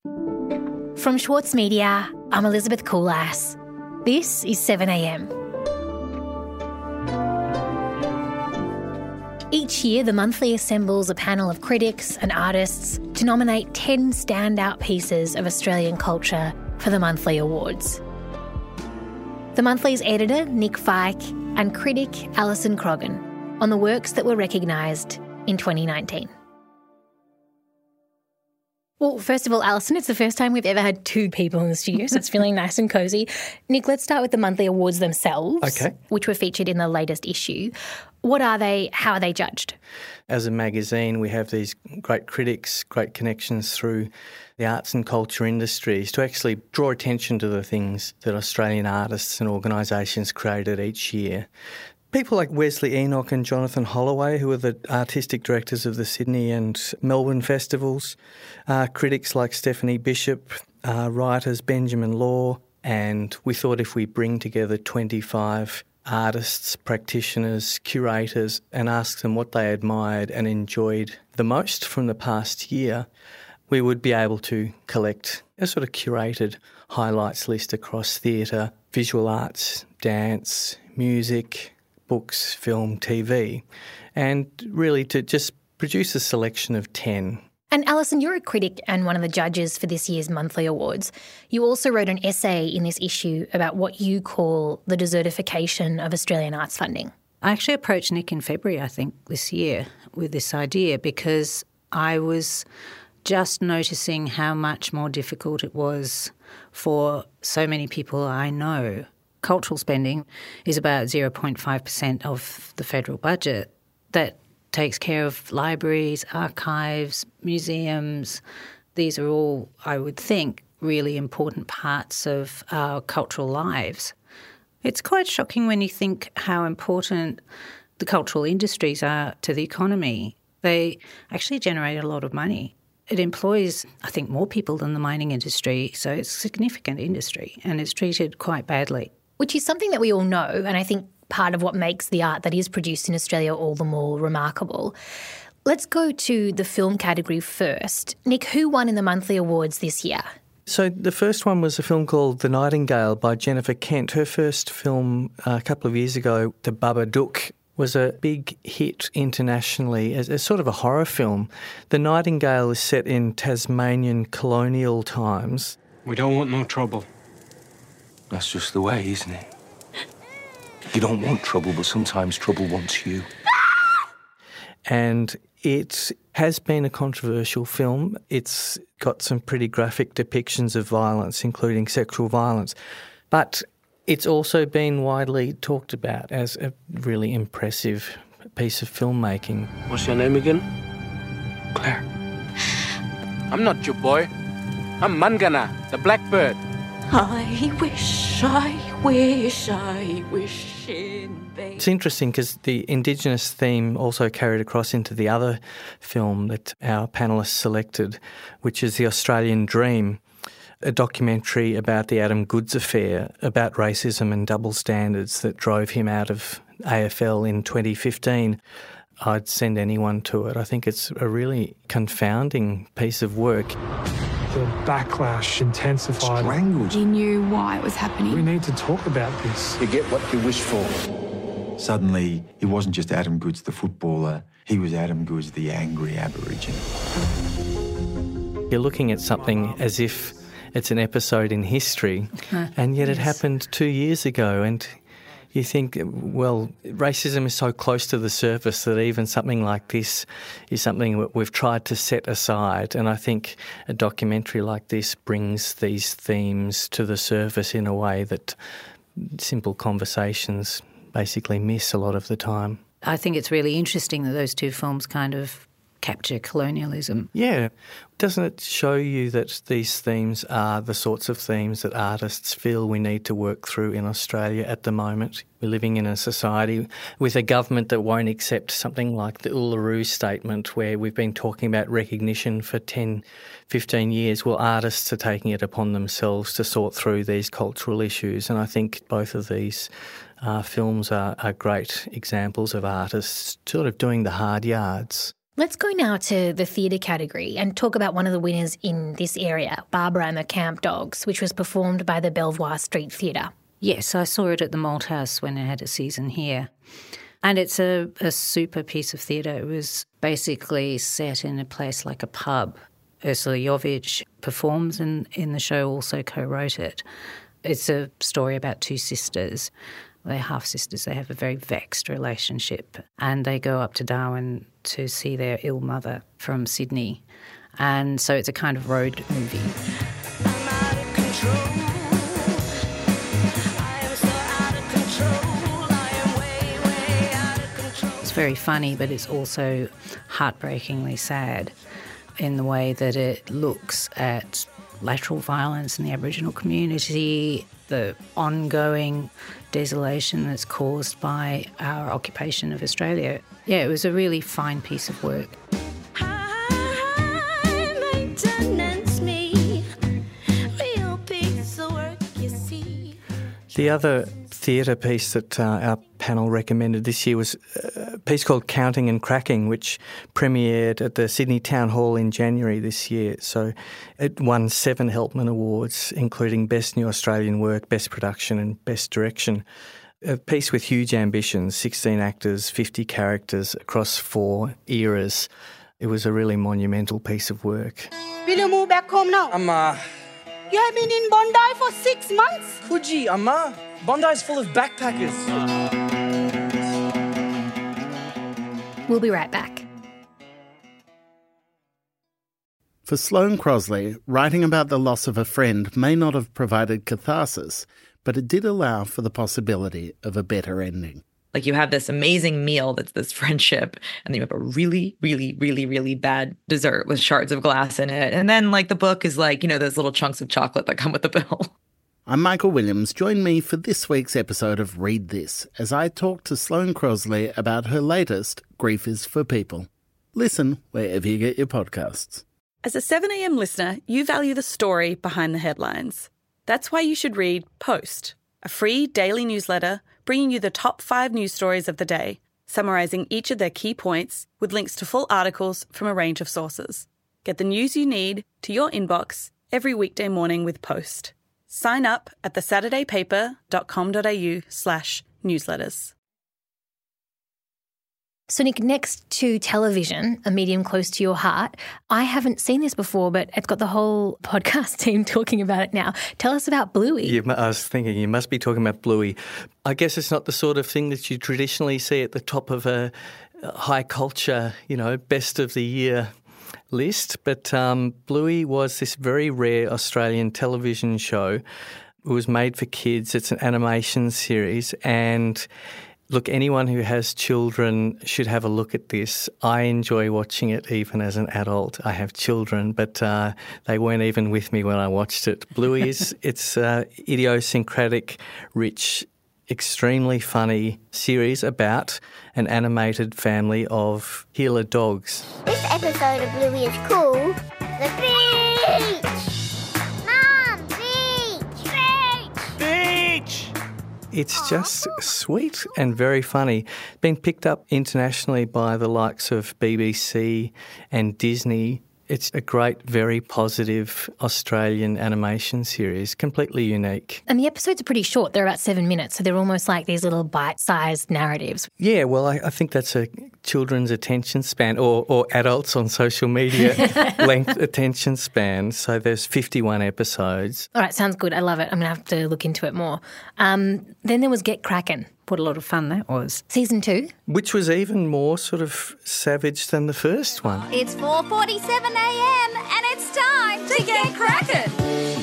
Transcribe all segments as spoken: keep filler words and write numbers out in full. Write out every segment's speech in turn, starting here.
From Schwartz Media, I'm Elizabeth Koolass. This is seven a m. Each year, the monthly assembles a panel of critics and artists to nominate ten standout pieces of Australian culture for the monthly awards. The monthly's editor, Nick Fike, and critic Alison Croggan on the works that were recognised in twenty nineteen. Well, first of all, Alison, it's the first time we've ever had two people in the studio, so it's feeling nice and cosy. Nick, let's start with the monthly awards themselves, okay, which were featured in the latest issue. What are they? How are they judged? As a magazine, we have these great critics, great connections through the arts and culture industries to actually draw attention to the things that Australian artists and organisations created each year. People like Wesley Enoch and Jonathan Holloway, who are the artistic directors of the Sydney and Melbourne festivals, uh, critics like Stephanie Bishop, uh, writers Benjamin Law, and we thought if we bring together twenty-five artists, practitioners, curators, and ask them what they admired and enjoyed the most from the past year, we would be able to collect a sort of curated highlights list across theatre, visual arts, dance, music, books, film, T V, and really to just produce a selection of ten. And Alison, you're a critic and one of the judges for this year's monthly awards. You also wrote an essay in this issue about what you call the desertification of Australian arts funding. I actually approached Nick in February, I think, this year with this idea because I was just noticing how much more difficult it was for so many people I know. Cultural spending is about zero point five percent of the federal budget. That takes care of libraries, archives, museums. These are all, I would think, really important parts of our cultural lives. It's quite shocking when you think how important the cultural industries are to the economy. They actually generate a lot of money. It employs, I think, more people than the mining industry, so it's a significant industry and it's treated quite badly. Which is something that we all know, and I think part of what makes the art that is produced in Australia all the more remarkable. Let's go to the film category first. Nick, who won in the monthly awards this year? So the first one was a film called The Nightingale by Jennifer Kent. Her first film uh, a couple of years ago, The Babadook, was a big hit internationally as, as sort of a horror film. The Nightingale is set in Tasmanian colonial times. We don't want no trouble. That's just the way, isn't it? You don't want trouble, but sometimes trouble wants you. And it has been a controversial film. It's got some pretty graphic depictions of violence, including sexual violence. But it's also been widely talked about as a really impressive piece of filmmaking. What's your name again? Claire. I'm not your boy. I'm Mangana, the blackbird. I wish, I wish, I wish in vain. It's interesting because the Indigenous theme also carried across into the other film that our panellists selected, which is The Australian Dream, a documentary about the Adam Goodes affair, about racism and double standards that drove him out of A F L in twenty fifteen. I'd send anyone to it. I think it's a really confounding piece of work. The backlash intensified. Strangled. He knew why it was happening. We need to talk about this. You get what you wish for. Suddenly, he wasn't just Adam Goodes the footballer, he was Adam Goodes the angry Aborigine. You're looking at something as if it's an episode in history, and yet it Yes. happened two years ago, and you think, well, racism is so close to the surface that even something like this is something that we've tried to set aside. And I think a documentary like this brings these themes to the surface in a way that simple conversations basically miss a lot of the time. I think it's really interesting that those two films kind of capture colonialism. Yeah. Doesn't it show you that these themes are the sorts of themes that artists feel we need to work through in Australia at the moment? We're living in a society with a government that won't accept something like the Uluru Statement, where we've been talking about recognition for ten, fifteen years. Well, artists are taking it upon themselves to sort through these cultural issues, and I think both of these uh, films are, are great examples of artists sort of doing the hard yards. Let's go now to the theatre category and talk about one of the winners in this area, Barbara and the Camp Dogs, which was performed by the Belvoir Street Theatre. Yes, I saw it at the Malthouse when it had a season here. And it's a, a super piece of theatre. It was basically set in a place like a pub. Ursula Jovic performs and in the show also co-wrote it. It's a story about two sisters. They're half-sisters. They have a very vexed relationship and they go up to Darwin to see their ill mother from Sydney. And so it's a kind of road movie. I'm out of control. I am so out of control. I am way, way out of control. It's very funny, but it's also heartbreakingly sad in the way that it looks at lateral violence in the Aboriginal community, the ongoing desolation that's caused by our occupation of Australia. Yeah, it was a really fine piece of work. High maintenance me, real piece of work, you see. The other theatre piece that uh, our panel recommended this year was a piece called Counting and Cracking, which premiered at the Sydney Town Hall in January this year. So it won seven Helpman Awards, including Best New Australian Work, Best Production and Best Direction. A piece with huge ambitions, sixteen actors, fifty characters across four eras. It was a really monumental piece of work. Will you move back home now? Amma. You have been in Bondi for six months? Coogee, Amma. Bondi's full of backpackers. We'll be right back. For Sloane Crosley, writing about the loss of a friend may not have provided catharsis, but it did allow for the possibility of a better ending. Like you have this amazing meal that's this friendship, and then you have a really, really, really, really bad dessert with shards of glass in it. And then like the book is like, you know, those little chunks of chocolate that come with the bill. I'm Michael Williams. Join me for this week's episode of Read This as I talk to Sloane Crosley about her latest, Grief is for People. Listen wherever you get your podcasts. As a seven a m listener, you value the story behind the headlines. That's why you should read Post, a free daily newsletter bringing you the top five news stories of the day, summarising each of their key points with links to full articles from a range of sources. Get the news you need to your inbox every weekday morning with Post. Sign up at thesaturdaypaper.com.au slash newsletters. So, Nick, next to television, a medium close to your heart, I haven't seen this before, but it's got the whole podcast team talking about it now. Tell us about Bluey. You, I was thinking you must be talking about Bluey. I guess it's not the sort of thing that you traditionally see at the top of a high culture, you know, best of the year list, but um, Bluey was this very rare Australian television show. It was made for kids. It's an animation series, and look, anyone who has children should have a look at this. I enjoy watching it even as an adult. I have children, but uh, they weren't even with me when I watched it. Bluey is it's uh, idiosyncratic, rich, extremely funny series about an animated family of healer dogs. This episode of Bluey is called The Beach! Mom, beach! Beach! Beach! It's just sweet and very funny. Been picked up internationally by the likes of B B C and Disney. It's a great, very positive Australian animation series, completely unique. And the episodes are pretty short. They're about seven minutes, so they're almost like these little bite-sized narratives. Yeah, well, I, I think that's a children's attention span or, or adults on social media length attention span. So there's fifty-one episodes. All right, sounds good. I love it. I'm going to have to look into it more. Um, then there was Get Crackin'. What a lot of fun that was. Season two. Which was even more sort of savage than the first one. It's four forty-seven a m and it's time to get crackin'.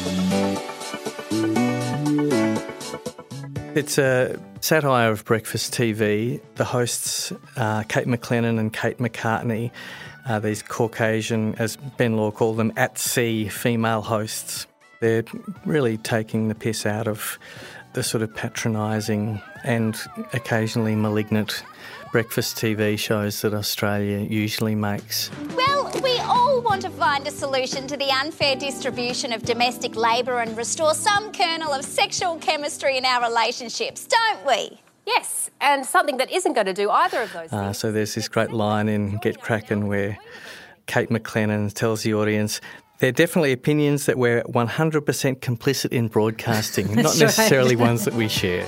It's a satire of breakfast T V. The hosts, uh, Kate McLennan and Kate McCartney, are these Caucasian, as Ben Law called them, at-sea female hosts. They're really taking the piss out of the sort of patronising and occasionally malignant breakfast T V shows that Australia usually makes. Well, we all want to find a solution to the unfair distribution of domestic labour and restore some kernel of sexual chemistry in our relationships, don't we? Yes, and something that isn't going to do either of those things. Uh, so there's this great line in Get Crackin' where Kate McLennan tells the audience, there are definitely opinions that we're one hundred percent complicit in broadcasting, not necessarily right. ones that we share.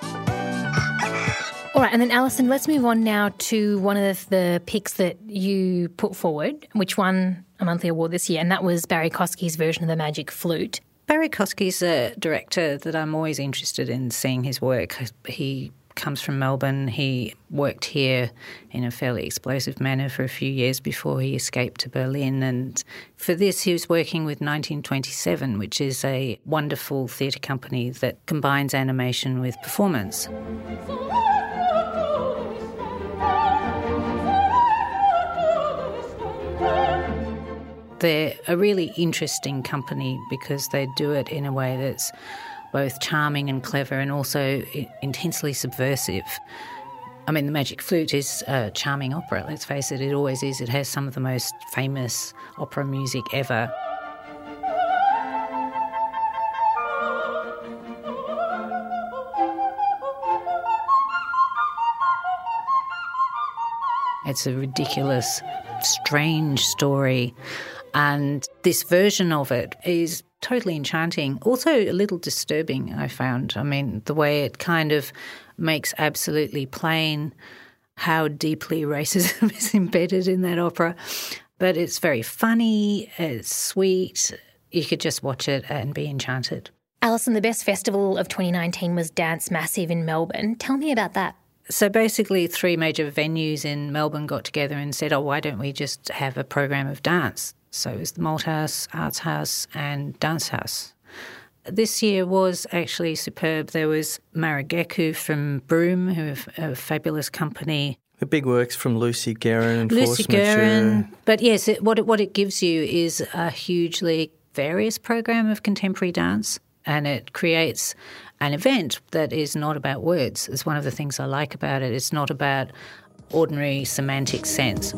All right, and then Alison, let's move on now to one of the picks that you put forward, which won a monthly award this year, and that was Barry Kosky's version of The Magic Flute. Barry Kosky's a director that I'm always interested in seeing his work. He comes from Melbourne. He worked here in a fairly explosive manner for a few years before he escaped to Berlin. And for this, he was working with nineteen twenty-seven, which is a wonderful theatre company that combines animation with performance. They're a really interesting company because they do it in a way that's both charming and clever and also intensely subversive. I mean, The Magic Flute is a charming opera, let's face it, it always is. It has some of the most famous opera music ever. It's a ridiculous, strange story. And this version of it is totally enchanting, also a little disturbing, I found. I mean, the way it kind of makes absolutely plain how deeply racism is embedded in that opera. But it's very funny, it's sweet. You could just watch it and be enchanted. Alison, the best festival of twenty nineteen was Dance Massive in Melbourne. Tell me about that. So basically three major venues in Melbourne got together and said, oh, why don't we just have a program of dance? So it was the Malthouse, Arts House and Dance House. This year was actually superb. There was Marageku from Broome, who are a fabulous company. The big works from Lucy Guerin and Lucy Force Majeure. Guerin. But yes, it, what, it, what it gives you is a hugely various program of contemporary dance, and it creates an event that is not about words. It's one of the things I like about it. It's not about ordinary semantic sense.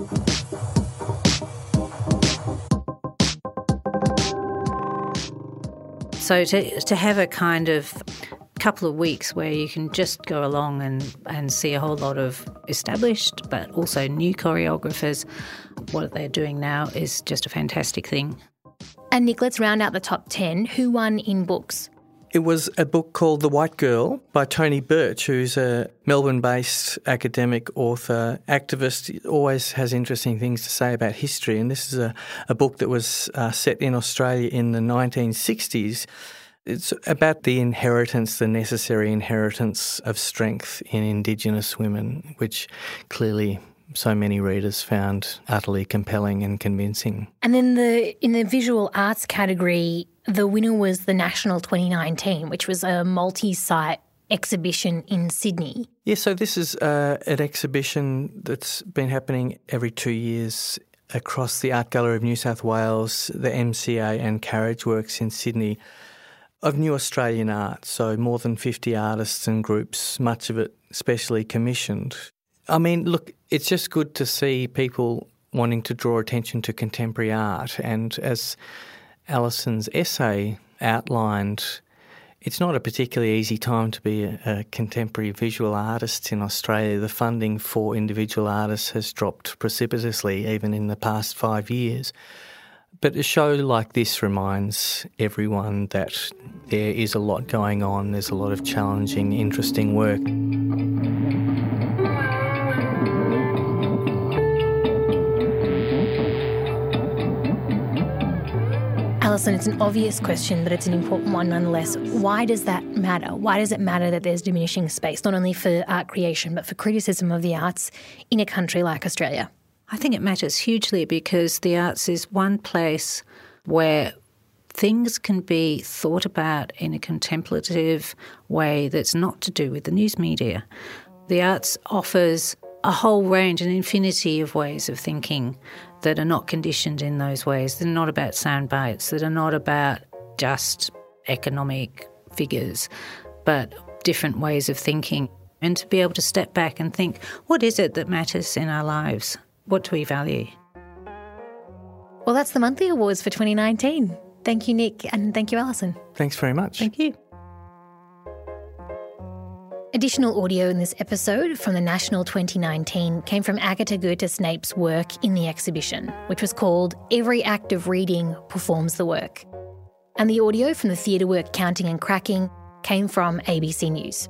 So to to have a kind of couple of weeks where you can just go along and, and see a whole lot of established but also new choreographers, what they're doing now is just a fantastic thing. And Nick, let's round out the top ten. Who won in books? It was a book called The White Girl by Tony Birch, who's a Melbourne-based academic, author, activist, always has interesting things to say about history. And this is a, a book that was uh, set in Australia in the nineteen sixties. It's about the inheritance, the necessary inheritance of strength in Indigenous women, which clearly so many readers found utterly compelling and convincing. And then the in the visual arts category, the winner was the National twenty nineteen, which was a multi-site exhibition in Sydney. Yeah, so this is uh, an exhibition that's been happening every two years across the Art Gallery of New South Wales, the M C A and Carriage Works in Sydney, of new Australian art. So more than fifty artists and groups, much of it specially commissioned. I mean, look, it's just good to see people wanting to draw attention to contemporary art. And as Alison's essay outlined, it's not a particularly easy time to be a, a contemporary visual artist in Australia. The funding for individual artists has dropped precipitously even in the past five years. But a show like this reminds everyone that there is a lot going on. There's a lot of challenging, interesting work. Alison, it's an obvious question, but it's an important one nonetheless. Why does that matter? Why does it matter that there's diminishing space, not only for art creation, but for criticism of the arts in a country like Australia? I think it matters hugely because the arts is one place where things can be thought about in a contemplative way that's not to do with the news media. The arts offers a whole range, an infinity of ways of thinking that are not conditioned in those ways. They're not about sound bites, that are not about just economic figures, but different ways of thinking. And to be able to step back and think, what is it that matters in our lives? What do we value? Well, that's the monthly awards for twenty nineteen. Thank you, Nick, and thank you, Alison. Thanks very much. Thank you. Additional audio in this episode from the National twenty nineteen came from Agatha Goethe-Snape's work in the exhibition, which was called Every Act of Reading Performs the Work. And the audio from the theatre work Counting and Cracking came from A B C News.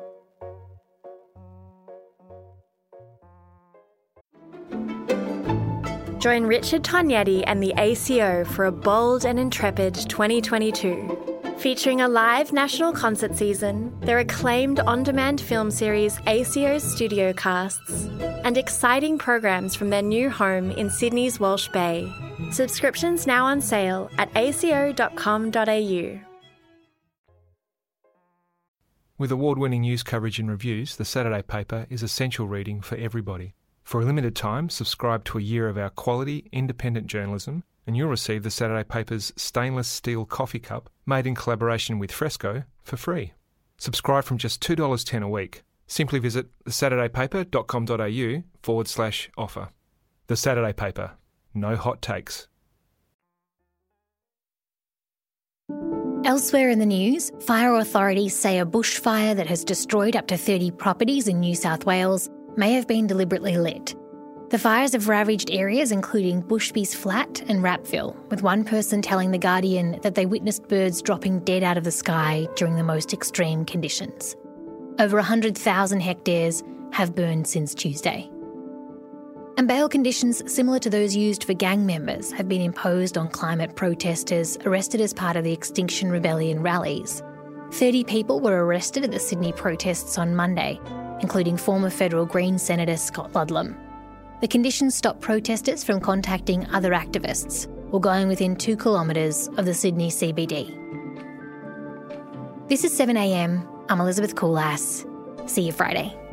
Join Richard Tognetti and the A C O for a bold and intrepid twenty twenty-two. Featuring a live national concert season, their acclaimed on-demand film series A C O's Studio Casts, and exciting programs from their new home in Sydney's Walsh Bay. Subscriptions now on sale at a c o dot com dot a u. With award-winning news coverage and reviews, The Saturday Paper is essential reading for everybody. For a limited time, subscribe to a year of our quality, independent journalism, and you'll receive The Saturday Paper's stainless steel coffee cup, made in collaboration with Fresco, for free. Subscribe from just two dollars ten a week. Simply visit thesaturdaypaper.com.au forward slash offer. The Saturday Paper. No hot takes. Elsewhere in the news, fire authorities say a bushfire that has destroyed up to thirty properties in New South Wales may have been deliberately lit. The fires have ravaged areas including Bushby's Flat and Rapville, with one person telling The Guardian that they witnessed birds dropping dead out of the sky during the most extreme conditions. Over one hundred thousand hectares have burned since Tuesday. And bail conditions similar to those used for gang members have been imposed on climate protesters arrested as part of the Extinction Rebellion rallies. thirty people were arrested at the Sydney protests on Monday, including former federal Greens Senator Scott Ludlam. The conditions stop protesters from contacting other activists or going within two kilometres of the Sydney C B D. This is seven a m. I'm Elizabeth Coolass. See you Friday.